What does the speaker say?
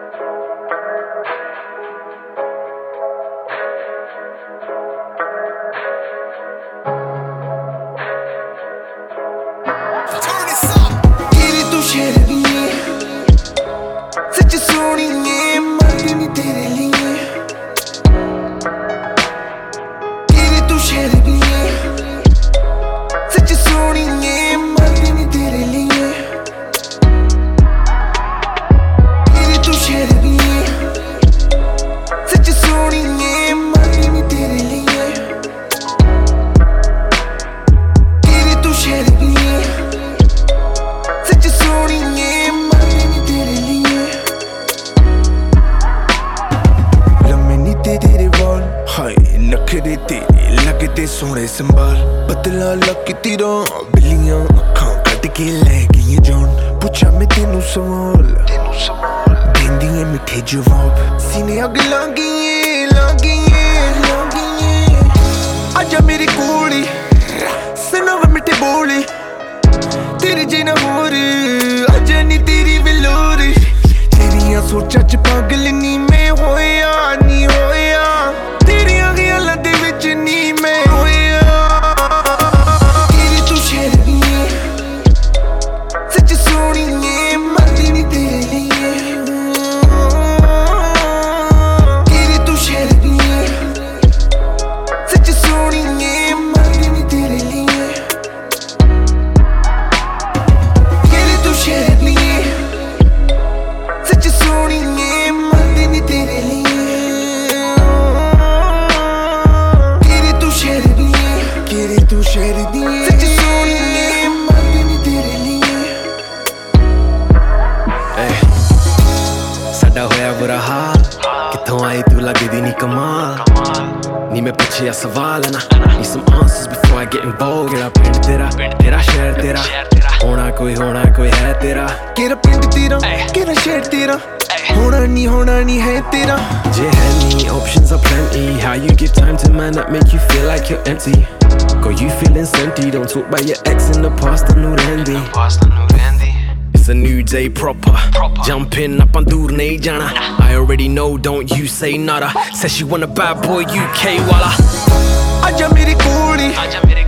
सच सोनिए मरदी नी तेरे लिए तेरे तू शेर भी है सच सोनिए मरदी नी तेरे लिए तेरे तू शेर भी है सच सोनिए मरदी नी तेरे लिए तेरे तू शेर भी है सच सोनिए तेरे वाल हाय नखरे तेरे लगते सोने संभाल पतला लक तेरा बिल्लियां अखां कट के ले गई जान पूछा मैं तेनू सवाल देंदी है मिठे जवाब सीने अग लागी आजा मेरी कोली सुनाव मिठे बोले तेरे जिना होर आजा नी तेरी विलोरी तेरिया सोचा च पागल नी मैं होया नी होया तेरिया गयालां दे विच नी मैं होया तेरे तू शेर भी है सच सोनिए मरदी नी तेरे लिए तेरे तू शेर भी है सच सोनिए मरदी नी तेरे लिए तेरे तू शेर भी है सच सोनिए मरदी नी तेरे लिए तेरे तू शेर भी है सच सोनिए मरदी नी तेरे लिए साडा होया बुरा हाल कित्थों आई तू लगदी नी कमाल नी मैं पुछया सवाल ना need some answers before I get involved केड़ा पिंड तेरा शहर तेरा होना कोई है तेरा केड़ा पिंड तेरा केड़ा शहर तेरा होना नहीं है तेरा जे है नी options are plenty how you give time to man that make you feel like you're empty girl you feeling senti don't talk about your ex in the past I knew Randy it's a new day proper jumping up on dur nahi jana I already know don't you say nada says she want a bad boy UK wala आजा मेरी कोली